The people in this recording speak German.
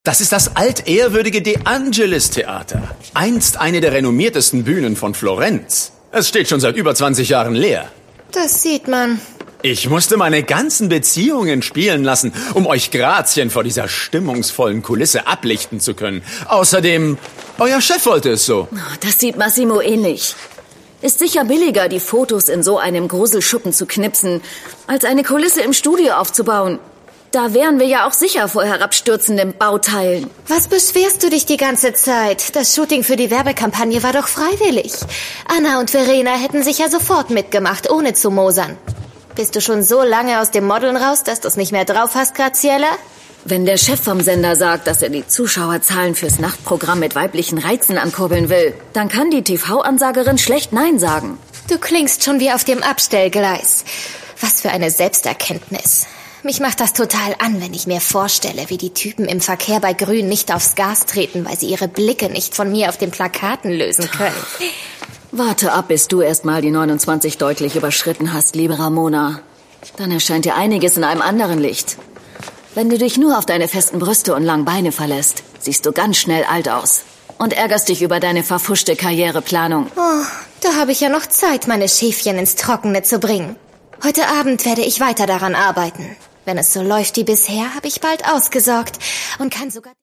Das ist das altehrwürdige De Angelis Theater. Einst eine der renommiertesten Bühnen von Florenz. Es steht schon seit über 20 Jahren leer. Das sieht man. Ich musste meine ganzen Beziehungen spielen lassen, um euch Grazien vor dieser stimmungsvollen Kulisse ablichten zu können. Außerdem, euer Chef wollte es so. Das sieht Massimo ähnlich. Ist sicher billiger, die Fotos in so einem Gruselschuppen zu knipsen, als eine Kulisse im Studio aufzubauen. Da wären wir ja auch sicher vor herabstürzenden Bauteilen. Was beschwerst du dich die ganze Zeit? Das Shooting für die Werbekampagne war doch freiwillig. Anna und Verena hätten sicher sofort mitgemacht, ohne zu mosern. Bist du schon so lange aus dem Modeln raus, dass du es nicht mehr drauf hast, Graziella? Wenn der Chef vom Sender sagt, dass er die Zuschauerzahlen fürs Nachtprogramm mit weiblichen Reizen ankurbeln will, dann kann die TV-Ansagerin schlecht Nein sagen. Du klingst schon wie auf dem Abstellgleis. Was für eine Selbsterkenntnis. Mich macht das total an, wenn ich mir vorstelle, wie die Typen im Verkehr bei Grün nicht aufs Gas treten, weil sie ihre Blicke nicht von mir auf den Plakaten lösen können. Warte ab, bis du erst mal die 29 deutlich überschritten hast, liebe Ramona. Dann erscheint dir einiges in einem anderen Licht. Wenn du dich nur auf deine festen Brüste und langen Beine verlässt, siehst du ganz schnell alt aus. Und ärgerst dich über deine verfuschte Karriereplanung. Oh, da habe ich ja noch Zeit, meine Schäfchen ins Trockene zu bringen. Heute Abend werde ich weiter daran arbeiten. Wenn es so läuft wie bisher, habe ich bald ausgesorgt und kann sogar...